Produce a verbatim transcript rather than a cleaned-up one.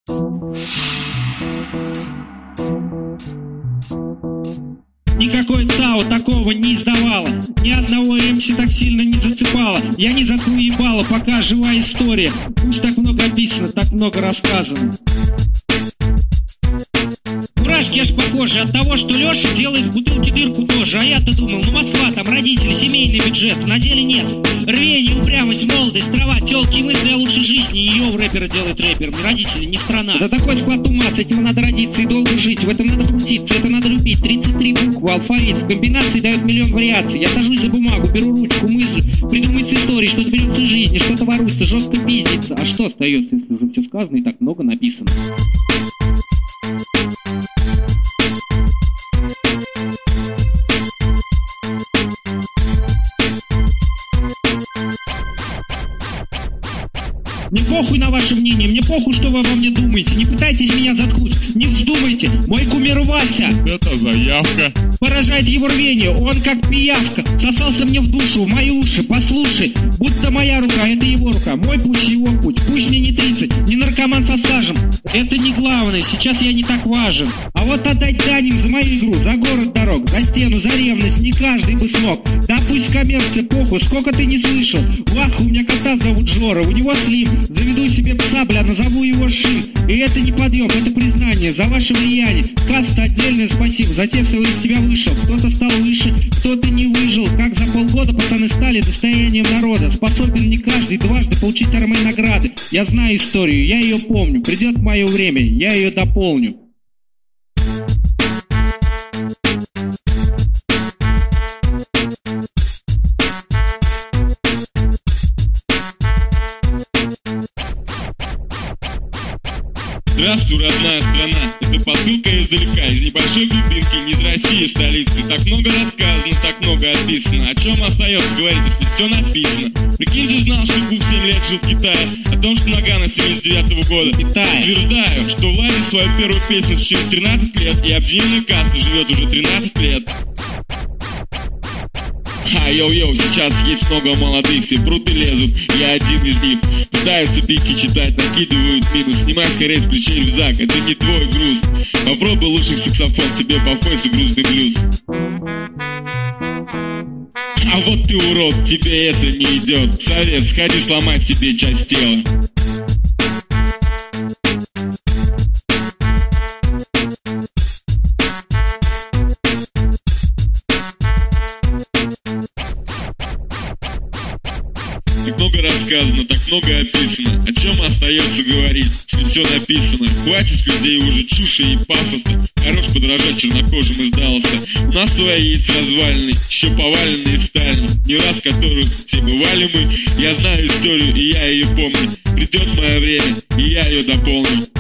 Никакое ЦАО такого не издавало, ни одного МС так сильно не зацепало. Я не заткну ебало, пока жива история. Пусть так много описано, так много рассказано. Мурашки аж по коже от того, что Леша делает в бутылке дырку тоже. А я-то думал, ну Москва, там родители, семейный бюджет. На деле нет. Рвение, упрямость, молодость, трава, телки и мысли о лучшей жизни. Ее в рэпера делает рэпер, ни родители, ни страна. Это такой склад ума, с этим надо родиться и долго жить. В этом надо крутиться, это надо любить. тридцать три буквы, алфавит, в комбинации дают миллион вариаций. Я сажусь за бумагу, беру ручку, мысль, придумается истории, что-то берется из жизни, что-то воруется, жестко пиздится. А что остается, если уже все сказано и так много написано? Мне похуй на ваше мнение, мне похуй, что вы обо мне думаете. Не пытайтесь меня заткнуть, не вздумайте. Мой кумир Вася. Это заявка. Поражает его рвение, он как пиявка. Сосался мне в душу, в мои уши, послушай. Будто моя рука, это его рука. Мой путь, его путь. Пусть мне не тридцать, не наркоман со стажем. Это не главное, сейчас я не так важен. А вот отдать дань им за мою игру, за город дорог, за стену, за ревность не каждый бы смог. Да пусть коммерция, похуй, сколько ты не слышал. Вах, у меня кота зовут Жора, у него Слим. Заведу себе пса, бля, назову его Шим. И это не подъем, это признание за ваше влияние. Каста отдельное спасибо за тех, кто из тебя вышел. Кто-то стал выше, кто-то не выжил. Как за полгода пацаны стали достоянием народа. Способен не каждый дважды получить армей награды. Я знаю историю, я ее помню. Придет мое время, я ее дополню. Здравствуй, родная страна, это посылка издалека, из небольшой глубинки, не из России, столицы. Так много рассказано, так много описано. О чем остается говорить, если все написано? Прикинь, ты знал, что Гуф семь лет жил в Китае, о том, что Нагано с семьдесят девятого года. Китай. Утверждаю, что Влади свою первую песню через тринадцать лет, и объединенная каста живет уже тринадцать лет. А, йоу-йоу, сейчас есть много молодых, все прут и лезут, я один из них. Пытаются пики читать, накидывают минус. Снимай скорее с плечей рюкзак, это не твой груз. Попробуй лучший саксофон, тебе по фейсу грустный блюз. А вот ты урод, тебе это не идет. Совет, сходи сломать себе часть тела. Так много рассказано, так много описано. О чем остается говорить, если все написано? Хватит с людей уже чуши и пафоса. Хорош подражать чернокожим из Далласа. У нас свои есть развалины, еще поваленные в Сталине. Не раз которую все бывали мы. Я знаю историю, и я ее помню. Придет мое время, и я ее дополню.